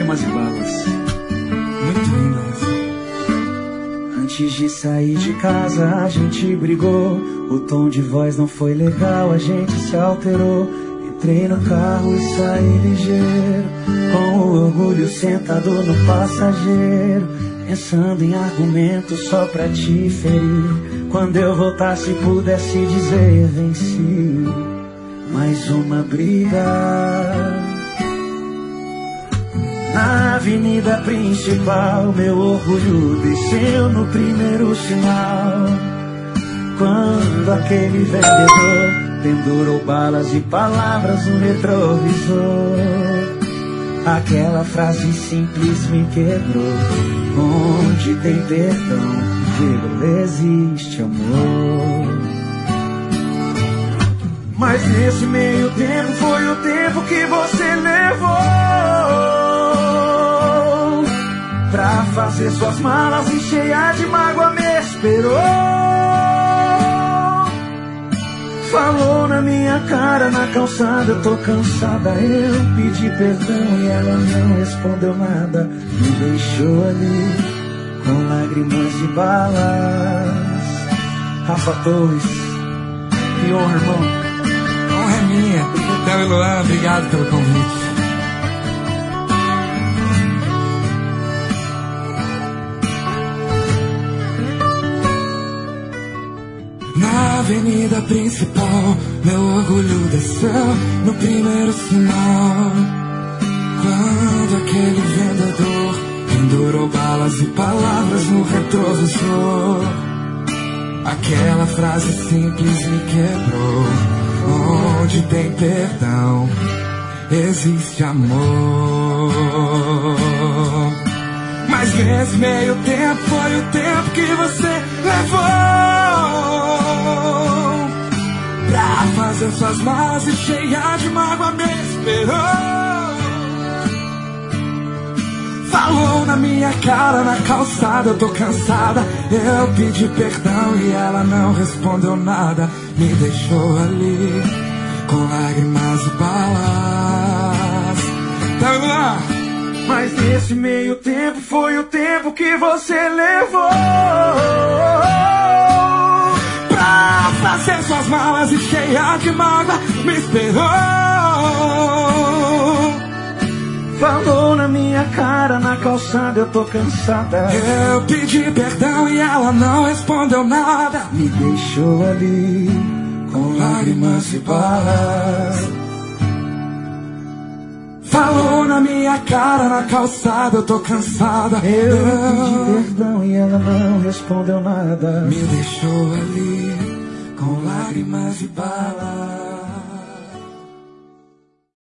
Lágrimas e Balas. Muito linda essa. Antes de sair de casa a gente brigou, o tom de voz não foi legal, a gente se alterou. Entrei no carro e saí ligeiro, com o orgulho sentado no passageiro, pensando em argumentos só pra te ferir. Quando eu voltasse pudesse dizer venci mais uma briga. Na avenida principal meu orgulho desceu no primeiro sinal, quando aquele vendedor pendurou balas e palavras no retrovisor. Aquela frase simples me quebrou. Onde tem perdão, vírgula, existe amor. Mas nesse meio tempo foi o tempo que você levou pra fazer suas malas e cheia de mágoa me esperou. Falou na minha cara, na calçada, eu tô cansada. Eu pedi perdão e ela não respondeu nada. Me deixou ali com lágrimas e balas. Rafa Torres, que honra, irmão. Honra é minha. Theo e Luan, obrigado pelo convite. Na avenida principal, meu orgulho desceu no primeiro sinal, quando aquele vendedor pendurou balas e palavras no retrovisor. Aquela frase simples me quebrou. Onde tem perdão, existe amor. Mas nesse meio tempo foi o tempo que você levou pra fazer suas malas e cheia de mágoa me esperou. Falou na minha cara, na calçada, eu tô cansada. Eu pedi perdão e ela não respondeu nada. Me deixou ali com lágrimas e balas. Tá lá. Mas nesse meio tempo foi o tempo que você levou pra fazer suas malas e cheia de mágoa me esperou. Falou na minha cara, na calçada, eu tô cansada. Eu pedi perdão e ela não respondeu nada. Me deixou ali com lágrimas e balas. Falou na minha cara, na calçada, eu tô cansada. Eu pedi perdão e ela não respondeu nada. Me deixou ali com lágrimas e balas.